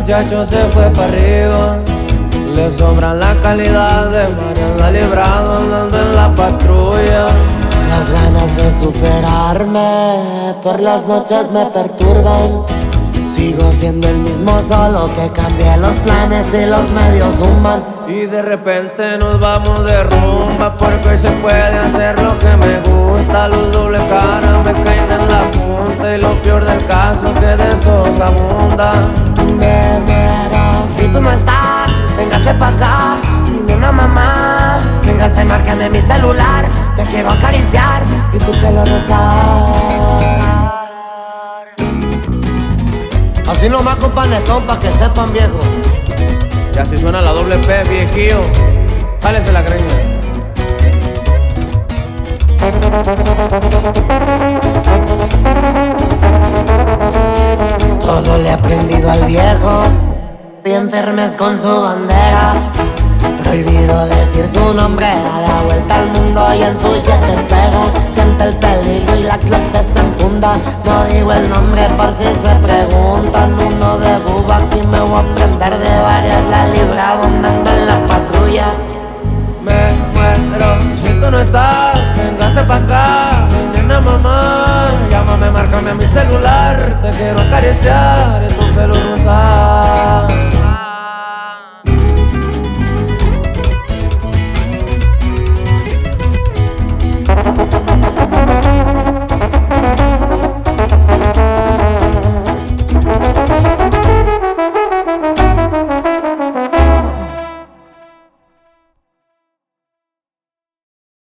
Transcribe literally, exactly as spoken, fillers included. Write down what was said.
muchacho se fue para arriba. Le sobra la calidad de Mariana Librado andando en la patrulla. Las ganas de superarme por las noches me perturban. Sigo siendo el mismo, solo que cambié los planes y los medios suman. Y de repente nos vamos de rumba, porque hoy se puede hacer lo que me gusta. Los doble cara me caen en la punta, y lo peor del caso que de esos abunda. Me muero si tú no estás, véngase pa' acá, mi nena mamá. Véngase, márcame mi celular, te quiero acariciar y tu pelo rosar. Así nomás con panetón pa' que sepan, viejo. Y así suena la doble P, viejillo. Jálese la greña. Todo le he aprendido al viejo, bien firmes con su bandera. Prohibido decir su nombre, da la vuelta al mundo y en su jet despega. Siente el peligro y la clote se enfunda. No digo el nombre por si se preguntan. Uno de buba, aquí me voy a prender de varias. La Librado andando en la patrulla. Me muero si tú no estás, véngase pa' acá, mi nena mamá. Llámame, márcame a mi celular, te quiero acariciar y tu pelo rosar.